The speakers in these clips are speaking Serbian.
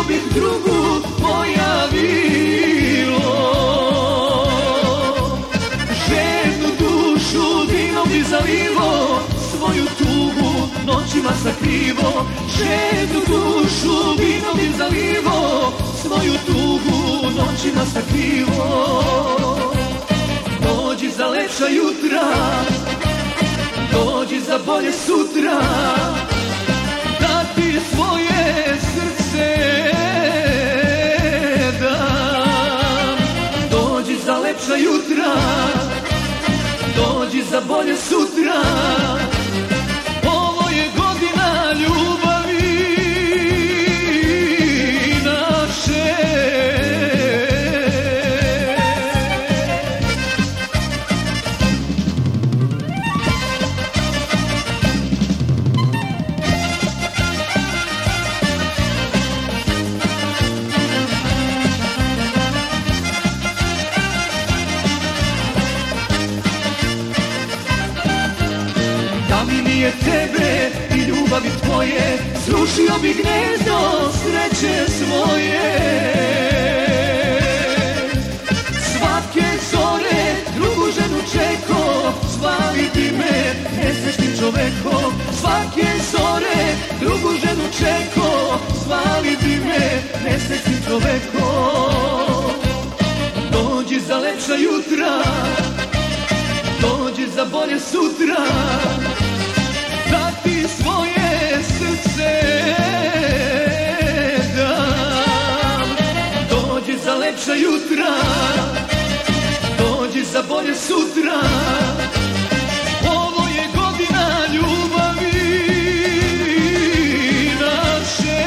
bih drugu pojavilo. Žednu dušu vinom bi zalivo, svoju tugu noćima sakrivo. Žednu dušu vinom bi zalivo, svoju tugu noćima sakrivo. Dođi za lepša jutra, dođi za bolje sutra, da ti svoje srce dam. Dođi za lepša jutra, dođi za bolje sutra, ovo je godina ljubavi naše. Da mi nije tebe i ljubavi tvoje, srušio bi gnezdo sreće svoje. Svake zore drugu ženu čeko, zvali bi me nesrećnim čovekom. Svake zore drugu ženu čeko, zvali bi me nesrećnim čovekom. Dođi za lepša jutra, dođi za bolje sutra, da ti svoje srce dam. Dođi za lepša jutra, dođi za bolje sutra, ovo je godina ljubavi naše.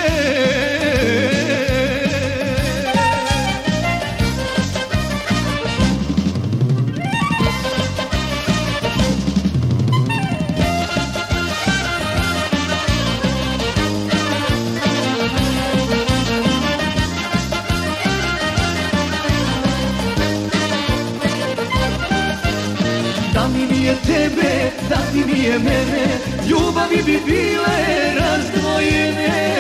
Da mi nije tebe, da ti nije mene, ljubavi bi bile razdvojene.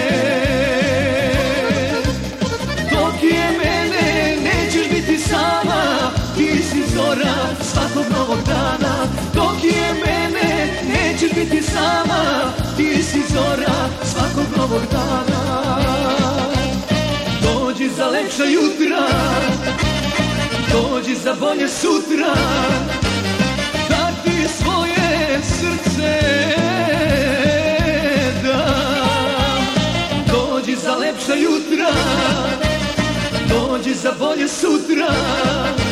Dok je mene, nećeš biti sama, ti si zora svakog novog dana. Dok je mene, nećeš biti sama, ti si zora svakog novog dana. Dođi za lepša jutra, dođi za bolje sutra, da ti svoje srce dam. Dođi za lepša jutra, dođi za bolje sutra,